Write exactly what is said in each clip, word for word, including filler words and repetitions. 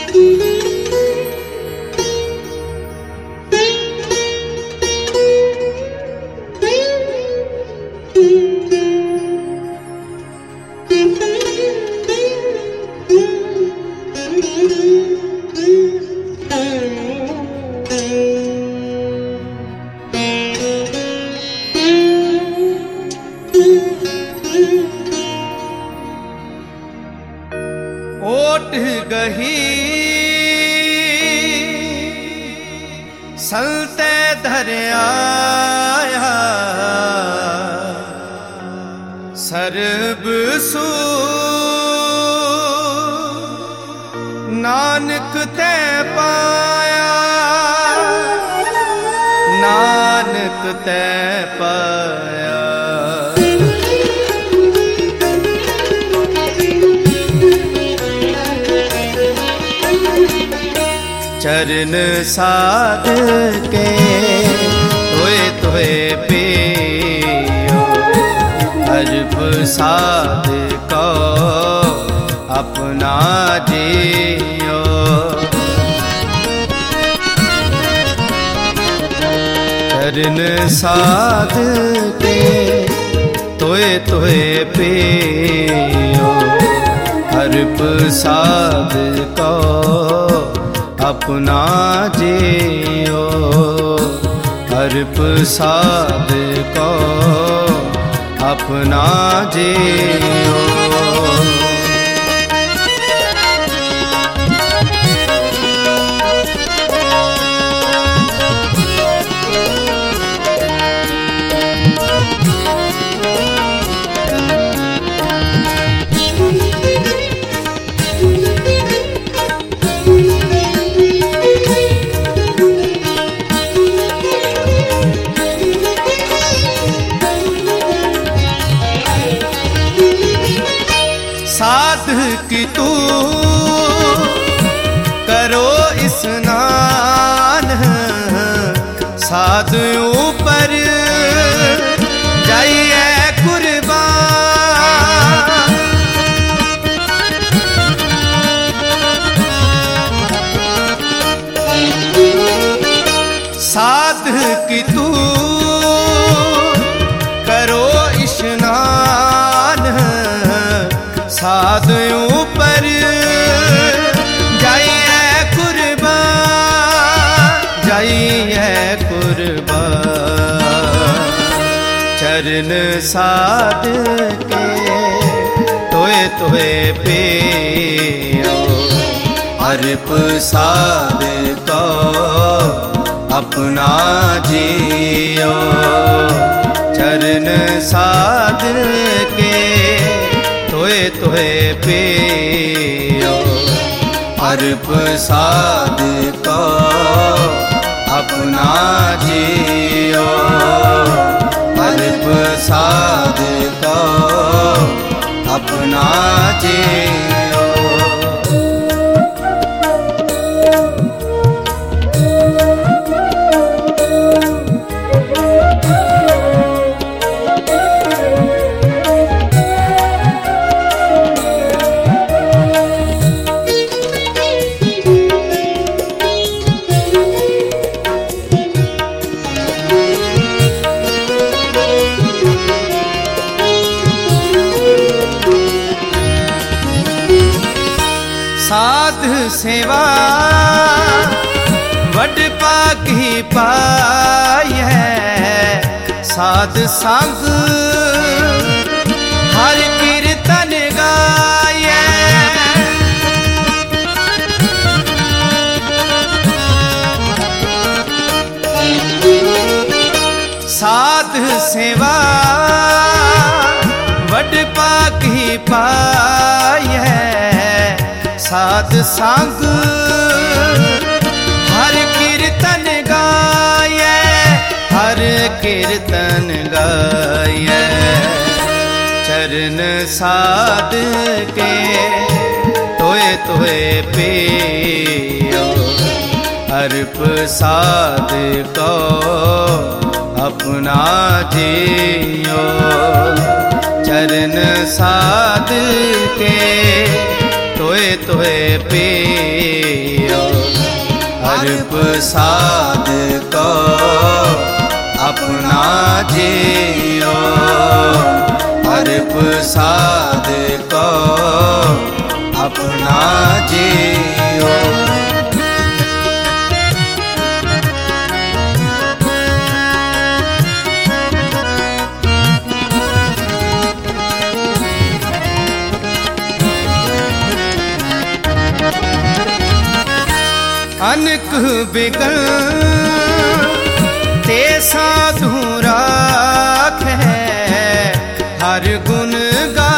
ओट गही सलते धरया सरब सू नानक ते पाया, नानक ते पाया। चरण साध के तोए तोए पियो, अर्प साध को अपना जियो। चरण साध के तोए तोए पियो, अर्प साध को अपना जियो। अर्प साध को अपना जियो। साध की तू करो स्नान, साध ऊपर जाइए कुर्बान। साध की तू करो स्नान, साध ऊपर जाइए कुर्बान, जाइए कुर्बान। चरण साध के तोए तोए पियो, अर्प साध को अपना जियो। चरण साध के तोए तोए पियो, अर्प साध को अपना जियो। अर्प साध को अपना जियो। साध सेवा वड पाकी पाई है, साध संग हर कीर्तन गाये। साध सेवा वड पाकी पाई है, साध संग हर कीर्तन गाये, हर कीर्तन गाये। चरण साध के तोए तोए पियो, अर्प साध को अपना जियो। चरण साध के तोए तोए पियो हर प्रसाद को अपना जियो हर प्रसाद को अपना जियो। अनक बिगल ते साधु राख है हर गुण गा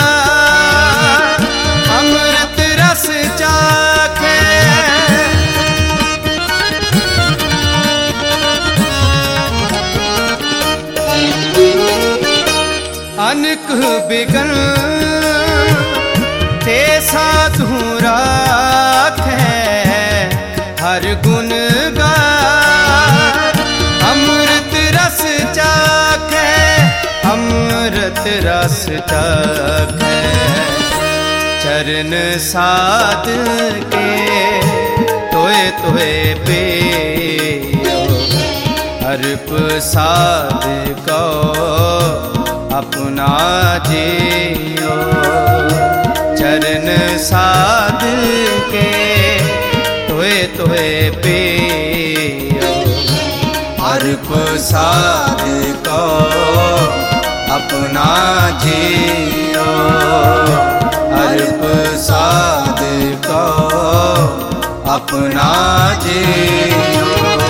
अमृत रस चाखे। अनक बिगल ते साधु राख हर गुण गा अमृत रस चाखे अमृत रस चाखे। चरण साध के तोए तोए पियो हर प्रसाद को अपना जियो चरण साध के तोए तोए पियो हर प्रसाद को अपना जियो हर प्रसाद को अपना जियो।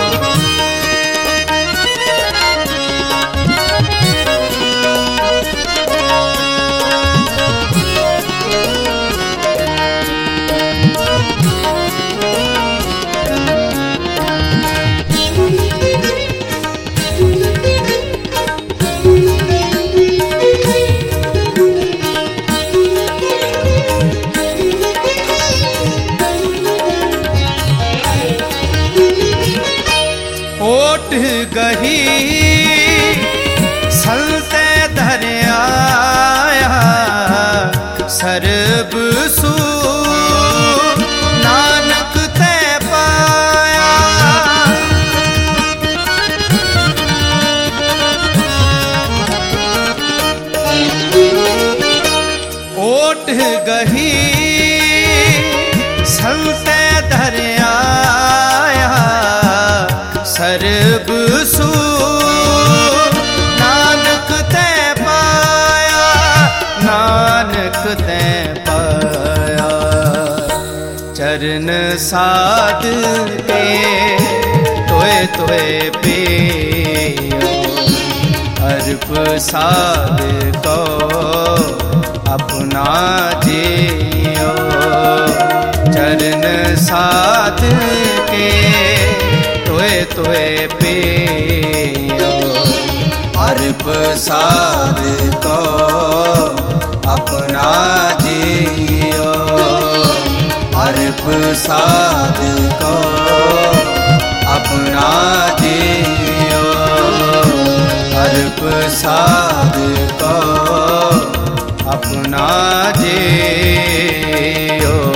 ओट गही सलते धरया सरब सू नानक ते पाया। ओट गही सलते धरया सरब सू नानक ते पाया नानक ते पाया। चरण साध के तोए तोए पियो हर प्रसाद को अपना जियो चरण साध के तोए तोए पियो हर प्रसाद को अपना जियो हर प्रसाद को अपना जियो हर प्रसाद को अपना जियो।